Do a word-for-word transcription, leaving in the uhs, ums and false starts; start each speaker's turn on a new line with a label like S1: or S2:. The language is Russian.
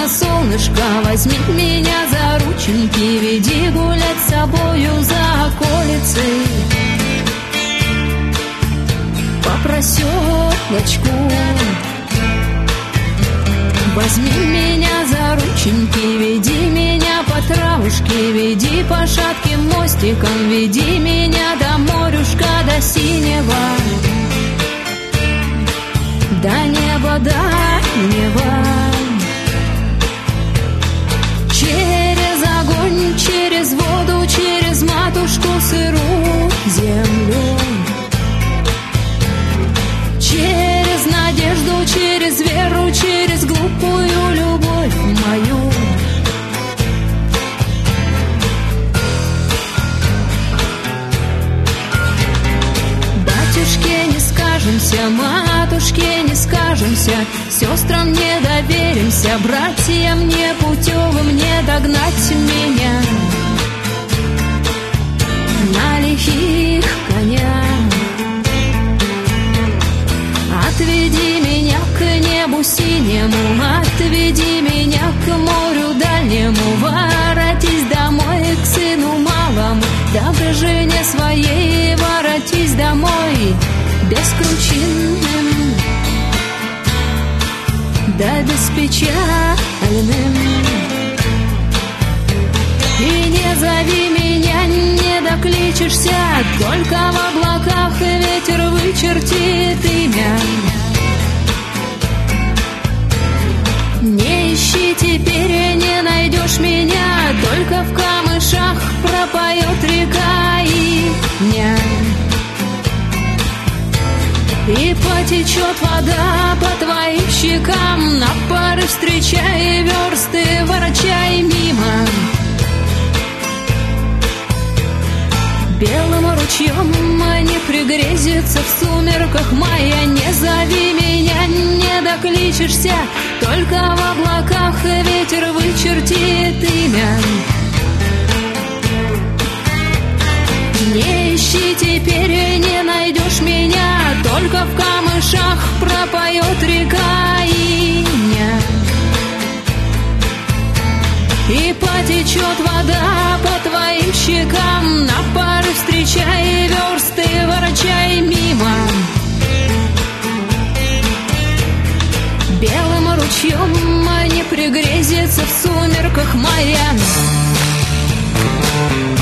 S1: на солнышко, возьми меня за рученьки, веди гулять с собою за околицей. По проселочку возьми меня за рученьки, веди меня по травушке, веди по шатким мостикам, веди меня до морюшка, до синего, до неба, до неба. Через огонь, через воду, через матушку сырую землю, через надежду, через веру, через глупую любовь мою. Батюшке не скажемся, матушке не скажемся, сестрам не доверимся, братьям непутевым не догнать меня на лихих конях. Отведи меня к небу синему, отведи меня к морю дальнему, воротись домой к сыну малому, да к жене своей воротись домой, бескручинным, да беспечальным. И не зови меня, не докличешься, только в облаках ветер вычертит имя. Не ищи теперь, не найдешь меня, только в камышах пропоет река имя. И потечет вода по твоим щекам, на пары встречай версты, ворочай мимо. Белым ручьем не пригрезится в сумерках мая, не зови меня, не докличешься, только в облаках ветер вычертит имя. Не ищи теперь, не найдешь меня, только в камышах пропоет река имя. И потечет вода по твоим щекам, на пары встречай версты, ворочай мимо. Белым ручьем не пригрезится в сумерках мая.